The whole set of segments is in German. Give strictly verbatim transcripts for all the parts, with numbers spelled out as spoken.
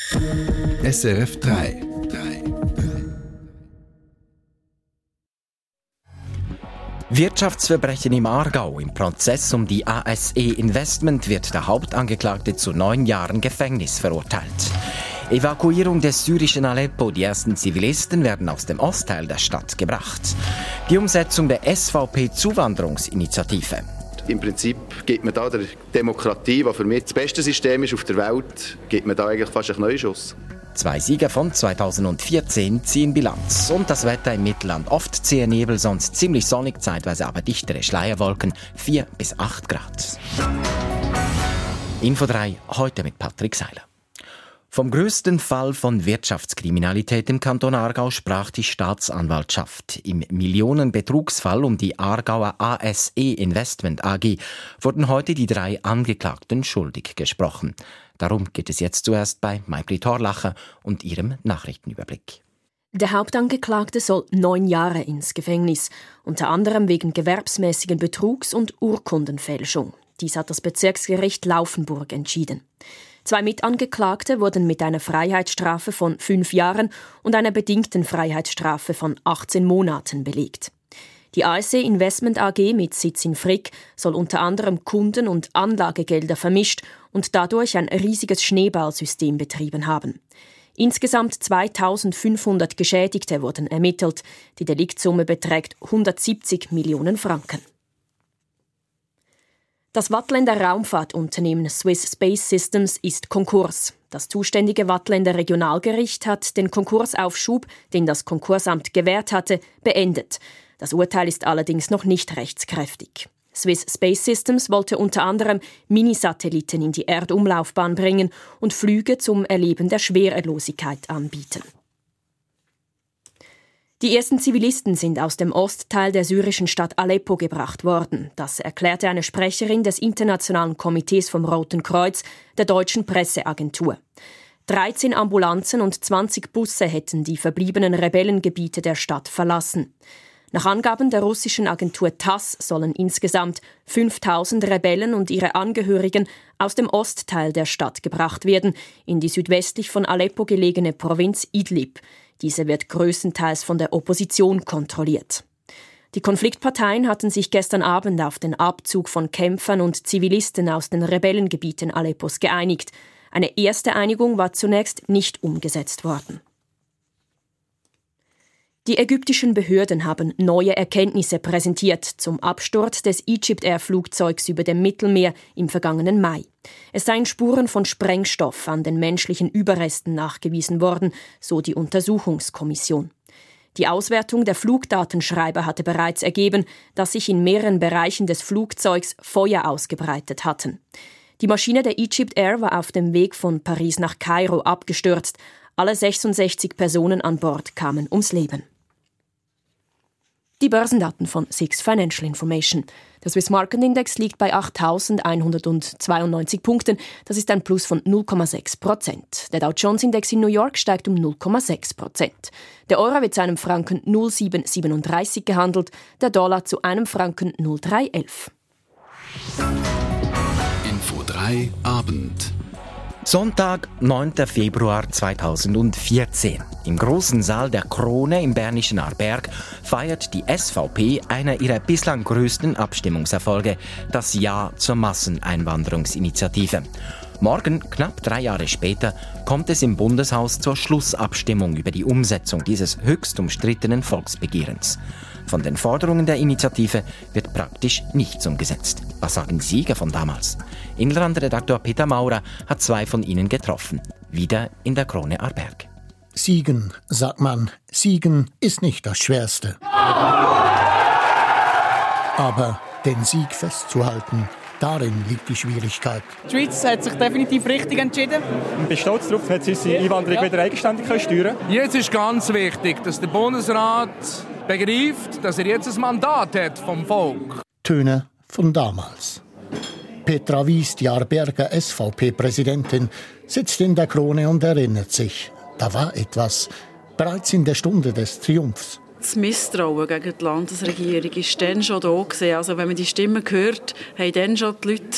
S R F drei. Wirtschaftsverbrechen im Aargau. Im Prozess um die A S E Investment wird der Hauptangeklagte zu neun Jahren Gefängnis verurteilt. Evakuierung des syrischen Aleppo. Die ersten Zivilisten werden aus dem Ostteil der Stadt gebracht. Die Umsetzung der S V P-Zuwanderungsinitiative. Im Prinzip gibt man da der Demokratie, die für mich das beste System ist auf der Welt, gibt man da eigentlich fast einen neuen Schuss. Zwei Sieger von zweitausendvierzehn ziehen Bilanz. Und das Wetter im Mittelland. Oft zäher Nebel, sonst ziemlich sonnig, zeitweise aber dichtere Schleierwolken. vier bis acht Grad. Info drei, heute mit Patrick Seiler. Vom größten Fall von Wirtschaftskriminalität im Kanton Aargau sprach die Staatsanwaltschaft. Im Millionenbetrugsfall um die Aargauer A S E Investment A G wurden heute die drei Angeklagten schuldig gesprochen. Darum geht es jetzt zuerst bei Maybrit Horlacher und ihrem Nachrichtenüberblick. Der Hauptangeklagte soll neun Jahre ins Gefängnis, unter anderem wegen gewerbsmäßigen Betrugs und Urkundenfälschung. Dies hat das Bezirksgericht Laufenburg entschieden. Zwei Mitangeklagte wurden mit einer Freiheitsstrafe von fünf Jahren und einer bedingten Freiheitsstrafe von achtzehn Monaten belegt. Die A S E Investment A G mit Sitz in Frick soll unter anderem Kunden- und Anlagegelder vermischt und dadurch ein riesiges Schneeballsystem betrieben haben. Insgesamt zweitausendfünfhundert Geschädigte wurden ermittelt. Die Deliktsumme beträgt hundertsiebzig Millionen Franken. Das Waadtländer Raumfahrtunternehmen Swiss Space Systems ist Konkurs. Das zuständige Waadtländer Regionalgericht hat den Konkursaufschub, den das Konkursamt gewährt hatte, beendet. Das Urteil ist allerdings noch nicht rechtskräftig. Swiss Space Systems wollte unter anderem Minisatelliten in die Erdumlaufbahn bringen und Flüge zum Erleben der Schwerelosigkeit anbieten. Die ersten Zivilisten sind aus dem Ostteil der syrischen Stadt Aleppo gebracht worden. Das erklärte eine Sprecherin des Internationalen Komitees vom Roten Kreuz, der deutschen Presseagentur. dreizehn Ambulanzen und zwanzig Busse hätten die verbliebenen Rebellengebiete der Stadt verlassen. Nach Angaben der russischen Agentur TASS sollen insgesamt fünftausend Rebellen und ihre Angehörigen aus dem Ostteil der Stadt gebracht werden, in die südwestlich von Aleppo gelegene Provinz Idlib. Diese wird größtenteils von der Opposition kontrolliert. Die Konfliktparteien hatten sich gestern Abend auf den Abzug von Kämpfern und Zivilisten aus den Rebellengebieten Aleppos geeinigt. Eine erste Einigung war zunächst nicht umgesetzt worden. Die ägyptischen Behörden haben neue Erkenntnisse präsentiert zum Absturz des Egypt-Air-Flugzeugs über dem Mittelmeer im vergangenen Mai. Es seien Spuren von Sprengstoff an den menschlichen Überresten nachgewiesen worden, so die Untersuchungskommission. Die Auswertung der Flugdatenschreiber hatte bereits ergeben, dass sich in mehreren Bereichen des Flugzeugs Feuer ausgebreitet hatten. Die Maschine der Egypt Air war auf dem Weg von Paris nach Kairo abgestürzt. Alle sechsundsechzig Personen an Bord kamen ums Leben. Die Börsendaten von Six Financial Information. Der Swiss Market Index liegt bei achttausendeinhundertzweiundneunzig Punkten. Das ist ein Plus von null Komma sechs Prozent. Der Dow Jones Index in New York steigt um null Komma sechs Prozent. Der Euro wird zu einem Franken null Komma sieben siebenunddreißig gehandelt, der Dollar zu einem Franken null Komma drei elf. Info drei Abend. Sonntag, neunter Februar zweitausendvierzehn. Im großen Saal der Krone im bernischen Aarberg feiert die S V P einer ihrer bislang größten Abstimmungserfolge, das Ja zur Masseneinwanderungsinitiative. Morgen, knapp drei Jahre später, kommt es im Bundeshaus zur Schlussabstimmung über die Umsetzung dieses höchst umstrittenen Volksbegehrens. Von den Forderungen der Initiative wird praktisch nichts umgesetzt. Was sagen die Sieger von damals? Inlandredaktor Peter Maurer hat zwei von ihnen getroffen. Wieder in der Krone Aarberg. Siegen, sagt man. Siegen ist nicht das Schwerste. Aber den Sieg festzuhalten, darin liegt die Schwierigkeit. Die Schweiz hat sich definitiv richtig entschieden. Ich bin stolz darauf, dass sie unsere Einwanderung ja. wieder eigenständig steuern können. Jetzt ist ganz wichtig, dass der Bundesrat begreift, dass er jetzt ein Mandat hat vom Volk. Töne von damals. Petra Wies, die Aarberger S V P-Präsidentin, sitzt in der Krone und erinnert sich. Da war etwas, bereits in der Stunde des Triumphs. Das Misstrauen gegen die Landesregierung war dann schon da gewesen. Also wenn man die Stimmen hört, haben dann schon die Leute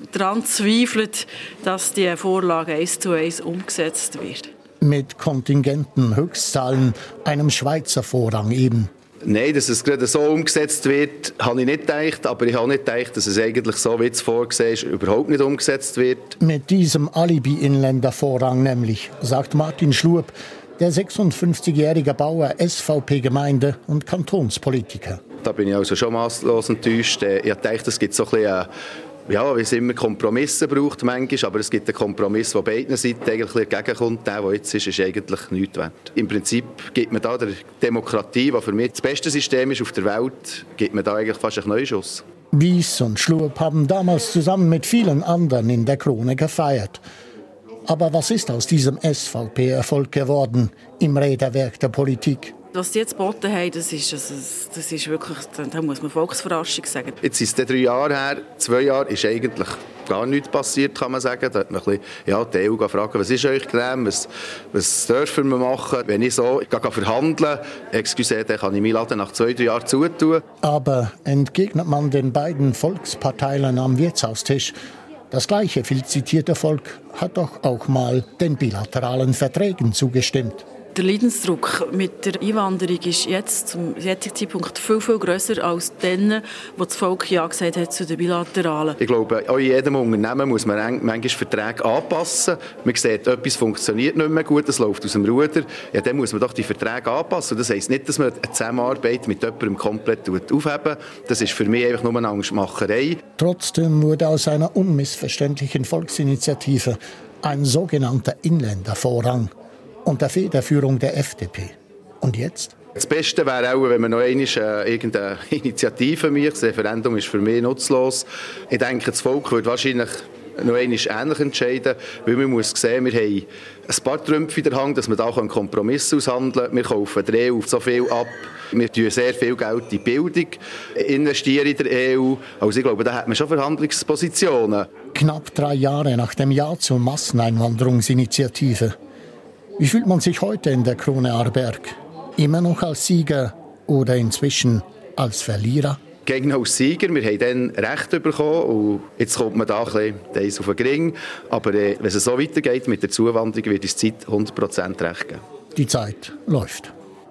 daran zweifelt, dass die Vorlage eins zu eins umgesetzt wird. Mit kontingenten Höchstzahlen, einem Schweizer Vorrang eben. Nein, dass es gerade so umgesetzt wird, habe ich nicht gedacht. Aber ich habe nicht gedacht, dass es eigentlich so, wie es vorgesehen ist, überhaupt nicht umgesetzt wird. Mit diesem Alibi-Inländervorrang nämlich, sagt Martin Schlup, der sechsundfünfzigjährige Bauer, S V P-Gemeinde und Kantonspolitiker. Da bin ich also schon masslos enttäuscht. Ich dachte, es gibt so ein bisschen, ja, wie es immer Kompromisse braucht manchmal, aber es gibt einen Kompromiss, der beiden Seiten eigentlich entgegenkommt. Der, der jetzt ist, ist eigentlich nichts wert. Im Prinzip gibt man da der Demokratie, die für mich das beste System ist auf der Welt, gibt man da eigentlich fast einen Neuschuss. Wies und Schlup haben damals zusammen mit vielen anderen in der Krone gefeiert. Aber was ist aus diesem S V P-Erfolg geworden im Räderwerk der Politik? Was die jetzt geboten haben, das ist, das, das ist wirklich, da muss man Volksverarschung sagen. Jetzt ist es drei Jahre her, zwei Jahre ist eigentlich gar nichts passiert, kann man sagen. Da hat man ein bisschen, ja, die E U gefragt, was ist euch genehm, was, was dürfen wir machen? Wenn ich so ich gehe verhandeln, excuse, dann kann ich meinen Laden nach zwei, drei Jahren zutun. Aber entgegnet man den beiden Volksparteilern am Wirtshaustisch, das gleiche viel zitierte Volk hat doch auch mal den bilateralen Verträgen zugestimmt. Der Leidensdruck mit der Einwanderung ist jetzt zum jetzigen Zeitpunkt viel, viel grösser als dann, wo das Volk ja gesagt hat zu den Bilateralen. Ich glaube, auch in jedem Unternehmen muss man manchmal Verträge anpassen. Man sieht, etwas funktioniert nicht mehr gut, es läuft aus dem Ruder. Ja, dann muss man doch die Verträge anpassen. Das heisst nicht, dass man eine Zusammenarbeit mit jemandem komplett aufheben. Das ist für mich einfach nur eine Angstmacherei. Trotzdem wurde aus einer unmissverständlichen Volksinitiative ein sogenannter Inländervorrang unter Federführung der F D P. Und jetzt? Das Beste wäre auch, wenn man noch einmal äh, irgendeine Initiative macht. Das Referendum ist für mich nutzlos. Ich denke, das Volk würde wahrscheinlich noch einmal ähnlich entscheiden, weil man muss sehen, wir haben ein paar Trümpfe in der Hand, dass wir da einen Kompromiss aushandeln können. Wir kaufen der E U so viel ab. Wir investieren sehr viel Geld in die Bildung, investieren in der E U. Also ich glaube, da hat man schon Verhandlungspositionen. Knapp drei Jahre nach dem Ja zur Masseneinwanderungsinitiative. Wie fühlt man sich heute in der Krone Aarberg? Immer noch als Sieger oder inzwischen als Verlierer? Gegen als Sieger, wir haben dann Recht bekommen und jetzt kommt man da ein bisschen auf den Gring. Aber äh, wenn es so weitergeht mit der Zuwanderung, wird uns die Zeit hundert Prozent recht geben. Die Zeit läuft.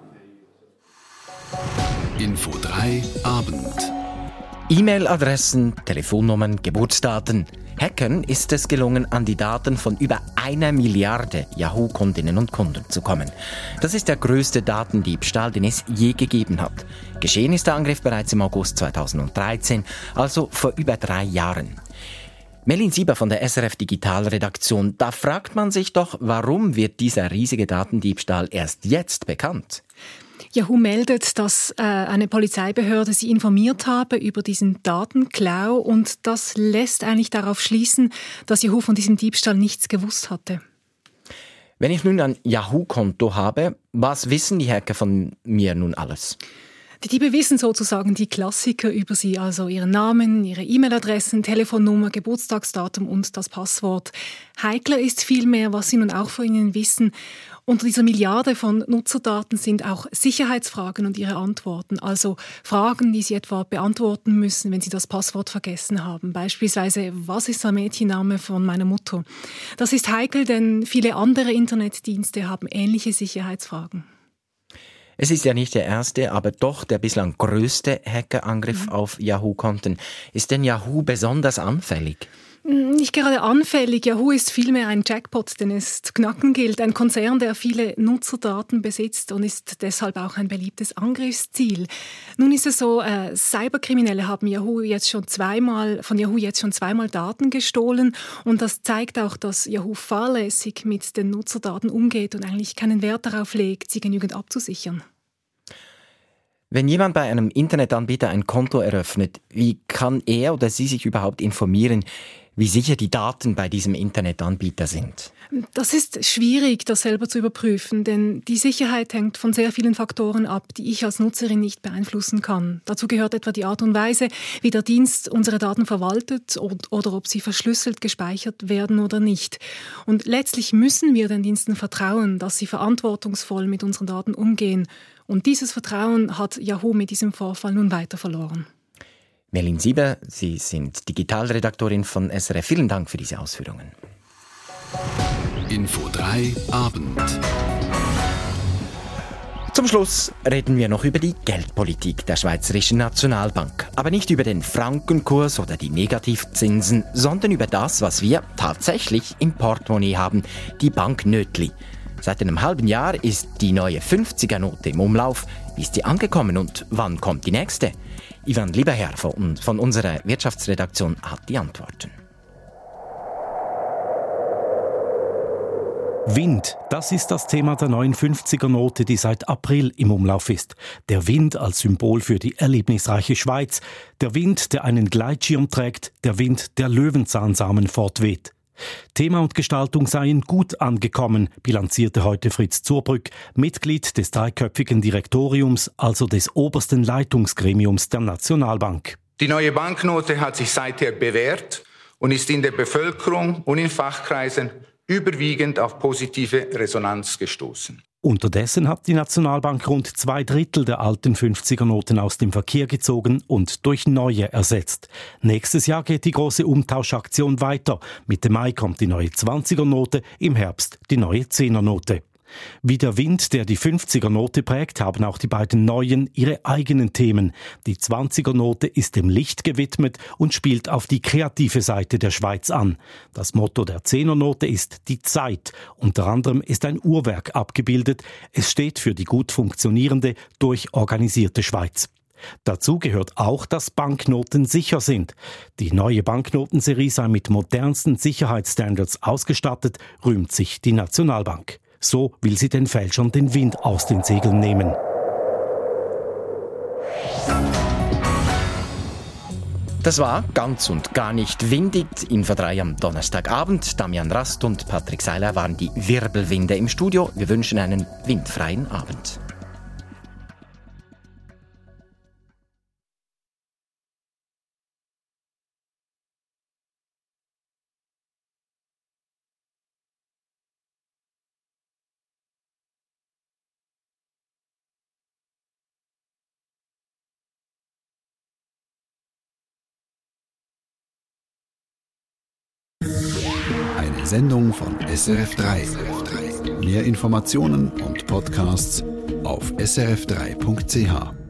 Info drei Abend. E-Mail-Adressen, Telefonnummern, Geburtsdaten. Hackern ist es gelungen, an die Daten von über einer Milliarde Yahoo-Kundinnen und Kunden zu kommen. Das ist der größte Datendiebstahl, den es je gegeben hat. Geschehen ist der Angriff bereits im August zweitausenddreizehn, also vor über drei Jahren. Melin Sieber von der S R F Digitalredaktion. Da fragt man sich doch, warum wird dieser riesige Datendiebstahl erst jetzt bekannt? Yahoo meldet, dass äh, eine Polizeibehörde sie informiert habe über diesen Datenklau und das lässt eigentlich darauf schließen, dass Yahoo von diesem Diebstahl nichts gewusst hatte. Wenn ich nun ein Yahoo-Konto habe, was wissen die Hacker von mir nun alles? Die Diebe wissen sozusagen die Klassiker über sie, also ihren Namen, ihre E-Mail-Adressen, Telefonnummer, Geburtstagsdatum und das Passwort. Heikler ist vielmehr, was sie nun auch von ihnen wissen. Unter dieser Milliarde von Nutzerdaten sind auch Sicherheitsfragen und ihre Antworten, also Fragen, die sie etwa beantworten müssen, wenn sie das Passwort vergessen haben. Beispielsweise, was ist der Mädchenname von meiner Mutter? Das ist heikel, denn viele andere Internetdienste haben ähnliche Sicherheitsfragen. Es ist ja nicht der erste, aber doch der bislang größte Hackerangriff mhm. auf Yahoo-Konten. Ist denn Yahoo besonders anfällig? Nicht gerade anfällig. Yahoo ist vielmehr ein Jackpot, den es zu knacken gilt. Ein Konzern, der viele Nutzerdaten besitzt und ist deshalb auch ein beliebtes Angriffsziel. Nun ist es so, äh, Cyberkriminelle haben Yahoo jetzt schon zweimal, von Yahoo jetzt schon zweimal Daten gestohlen. Und das zeigt auch, dass Yahoo fahrlässig mit den Nutzerdaten umgeht und eigentlich keinen Wert darauf legt, sie genügend abzusichern. Wenn jemand bei einem Internetanbieter ein Konto eröffnet, wie kann er oder sie sich überhaupt informieren, wie sicher die Daten bei diesem Internetanbieter sind? Das ist schwierig, das selber zu überprüfen, denn die Sicherheit hängt von sehr vielen Faktoren ab, die ich als Nutzerin nicht beeinflussen kann. Dazu gehört etwa die Art und Weise, wie der Dienst unsere Daten verwaltet und, oder ob sie verschlüsselt gespeichert werden oder nicht. Und letztlich müssen wir den Diensten vertrauen, dass sie verantwortungsvoll mit unseren Daten umgehen. Und dieses Vertrauen hat Yahoo mit diesem Vorfall nun weiter verloren. Melin Sieber, Sie sind Digitalredaktorin von S R F. Vielen Dank für diese Ausführungen. Info drei Abend. Zum Schluss reden wir noch über die Geldpolitik der Schweizerischen Nationalbank. Aber nicht über den Frankenkurs oder die Negativzinsen, sondern über das, was wir tatsächlich im Portemonnaie haben, die Banknötli. Seit einem halben Jahr ist die neue fünfziger-Note im Umlauf. Wie ist sie angekommen und wann kommt die nächste? Ivan Lieberherr von, von unserer Wirtschaftsredaktion hat die Antworten. Wind, das ist das Thema der neuen fünfziger-Note, die seit April im Umlauf ist. Der Wind als Symbol für die erlebnisreiche Schweiz. Der Wind, der einen Gleitschirm trägt. Der Wind, der Löwenzahnsamen fortweht. Thema und Gestaltung seien gut angekommen, bilanzierte heute Fritz Zurbrück, Mitglied des dreiköpfigen Direktoriums, also des obersten Leitungsgremiums der Nationalbank. Die neue Banknote hat sich seither bewährt und ist in der Bevölkerung und in Fachkreisen überwiegend auf positive Resonanz gestoßen. Unterdessen hat die Nationalbank rund zwei Drittel der alten fünfziger-Noten aus dem Verkehr gezogen und durch neue ersetzt. Nächstes Jahr geht die große Umtauschaktion weiter. Mitte Mai kommt die neue zwanziger-Note, im Herbst die neue zehner-Note. Wie der Wind, der die fünfziger-Note prägt, haben auch die beiden neuen ihre eigenen Themen. Die zwanziger-Note ist dem Licht gewidmet und spielt auf die kreative Seite der Schweiz an. Das Motto der zehner-Note ist die Zeit. Unter anderem ist ein Uhrwerk abgebildet. Es steht für die gut funktionierende, durchorganisierte Schweiz. Dazu gehört auch, dass Banknoten sicher sind. Die neue Banknotenserie sei mit modernsten Sicherheitsstandards ausgestattet, rühmt sich die Nationalbank. So will sie den Fälschern den Wind aus den Segeln nehmen. Das war ganz und gar nicht windig. Info drei am Donnerstagabend. Damian Rast und Patrick Seiler waren die Wirbelwinde im Studio. Wir wünschen einen windfreien Abend. Eine Sendung von S R F drei. Mehr Informationen und Podcasts auf s r f drei punkt c h.